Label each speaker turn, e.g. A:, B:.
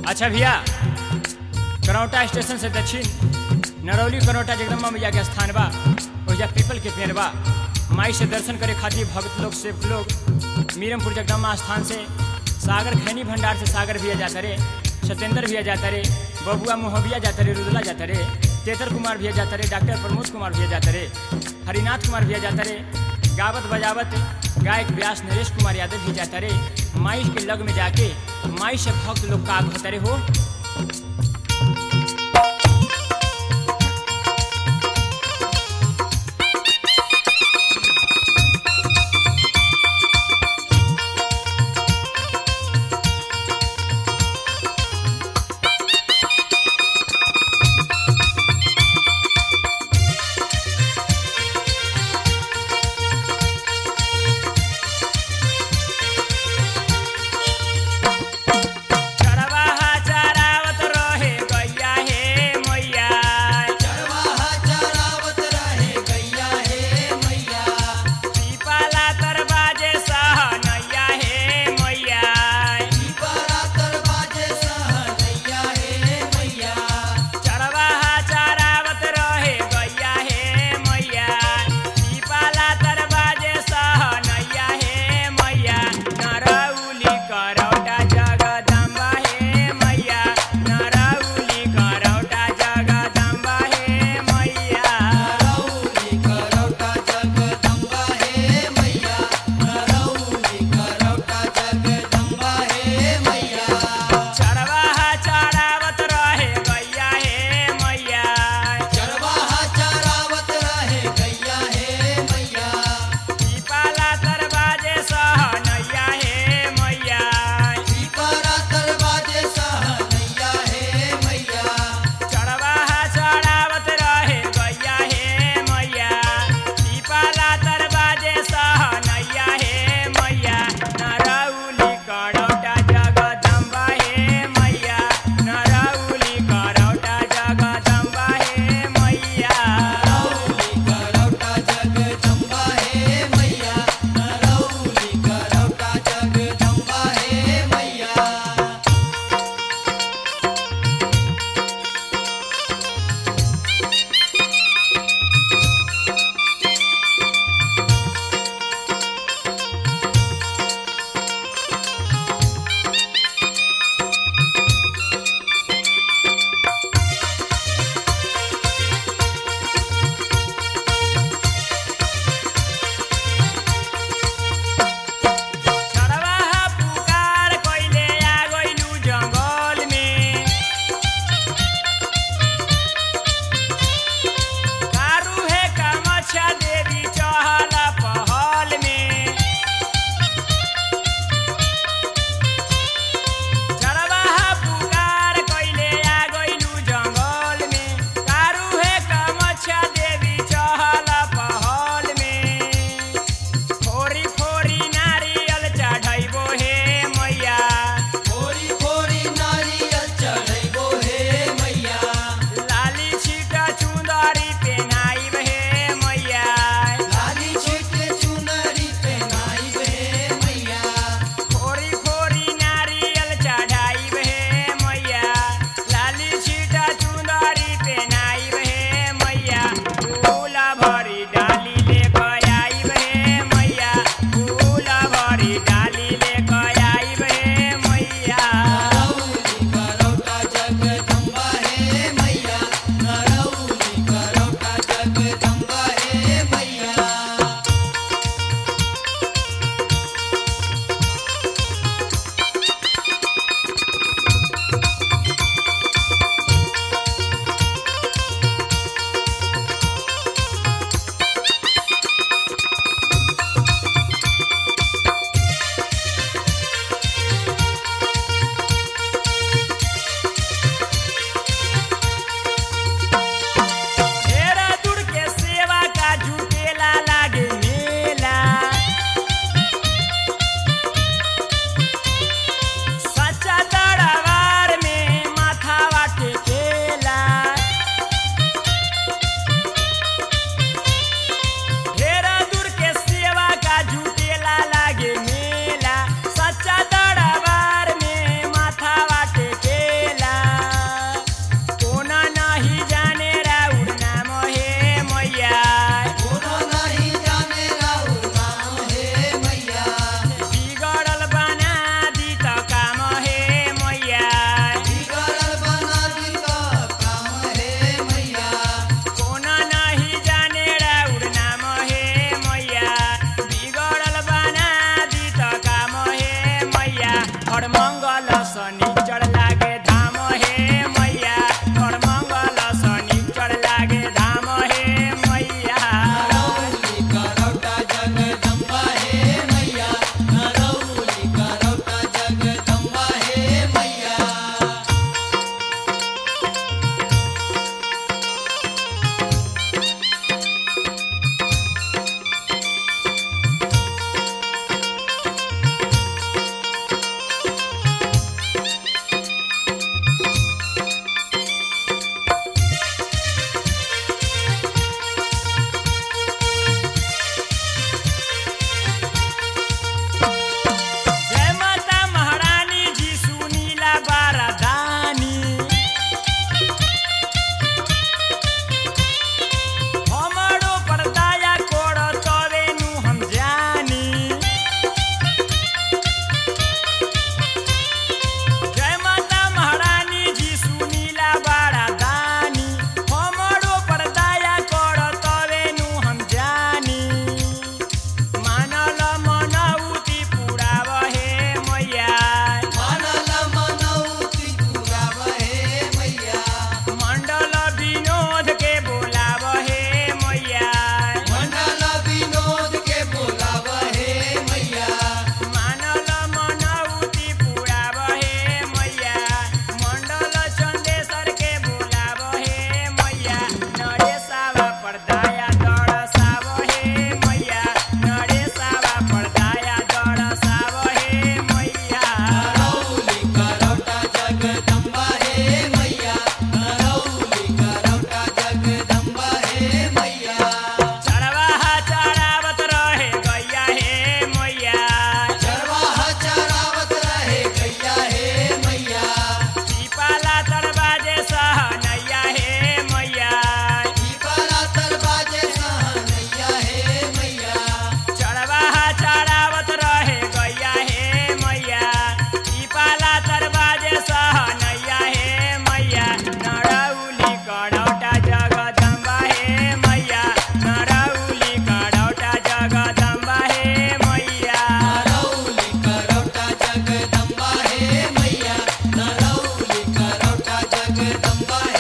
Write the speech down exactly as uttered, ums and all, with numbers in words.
A: अच्छा भैया, करौटा स्टेशन से दक्षिण नरौली करौटा जगदम्बा मैया के स्थान बा। ओहिजा पीपल के पेड़ बा। माई से दर्शन करे खातिर भक्त लोग सेवक लोग मीरमपुर जगदम्बा स्थान से सागर खैनी भंडार से सागर भैया जाता रे, सत्येंद्र भैया जाता रे, बबुआ मोहबिया जाता रे, रुदला जाता रे, तेतर कुमार भैया जाता रे, डॉक्टर प्रमोद कुमार भैया जाता रे, हरिनाथ कुमार भैया जाता रे, गावत बजावत गायक व्यास नरेश कुमार यादव भी जाता रे। माई के लग में जाके माई से भक्त लोग का होता रे हो। चरवाहा चरा जय माता महारानी जी सुनीला बारादानी हमरो पर दया कर तबे नु हम जानी जय माता महारानी जी सुनीला बारादानी हमरो पर दया कर तबे नु हम जानी मानल मनौती पुरावहे मैया
B: मानल मनौती पुरावहे मैया
A: मंडल विनोद के बोलावहे मैया
B: मंडल विनोद के बोलावहे मैया
A: मानल मनौती पुरावहे मैया मंडल चंदेश्वर के बोलावहे मैया नरेशावा पर दया दरसावहे मैया नरेशावा पर दया दरसावहे मैया
B: नरौली करौटा जगदम्बा हे मैया नरौली करौटा जगदम्बा हे मैया
A: चरवाहा चरावत रहे गैया हे मैया
B: चरवाहा चरावत रहे गैया हे मैया
A: पीपाला दरवाजे सहनैया हे मैया
B: पीपला दरवाजे सहनैया हे मैया
A: चरवाहा चरावत रहे गैया हे मैया पीपाला दरवाजे सहनैया हे मैया नरौली करौटा जगदम्बा हे मैया नरौली करौटा जगदम्बा हे मैया
B: नरौली करौटा जगदम्बा हे मैया नरौली करौटा जगदम्बा हे